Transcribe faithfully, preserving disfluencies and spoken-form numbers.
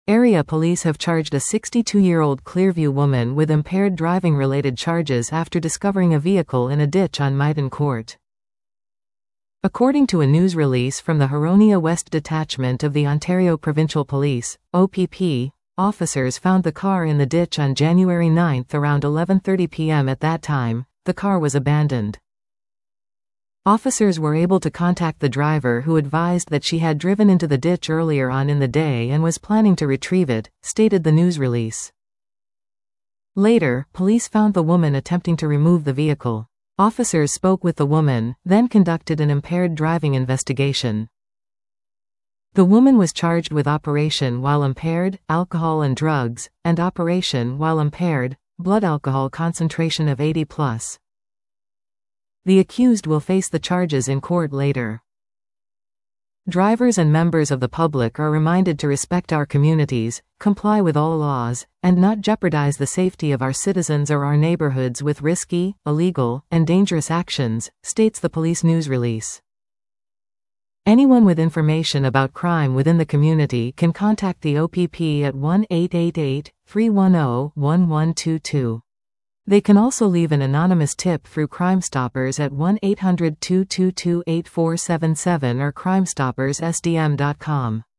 Area police have charged a sixty-two-year-old Clearview woman with impaired driving-related charges after discovering a vehicle in a ditch on Myton Court. According to a news release from the Huronia West Detachment of the Ontario Provincial Police, O P P, officers found the car in the ditch on January ninth around eleven thirty p m At that time, the car was abandoned. Officers were able to contact the driver, who advised that she had driven into the ditch earlier on in the day and was planning to retrieve it, stated the news release. Later, police found the woman attempting to remove the vehicle. Officers spoke with the woman, then conducted an impaired driving investigation. The woman was charged with operation while impaired, alcohol and drugs, and operation while impaired, blood alcohol concentration of eighty plus. The accused will face the charges in court later. Drivers and members of the public are reminded to respect our communities, comply with all laws, and not jeopardize the safety of our citizens or our neighborhoods with risky, illegal, and dangerous actions, states the police news release. Anyone with information about crime within the community can contact the O P P at one eight eight eight, three one zero, one one two two. They can also leave an anonymous tip through Crime Stoppers at one eight hundred, two two two, eight four seven seven or crime stoppers s d m dot com.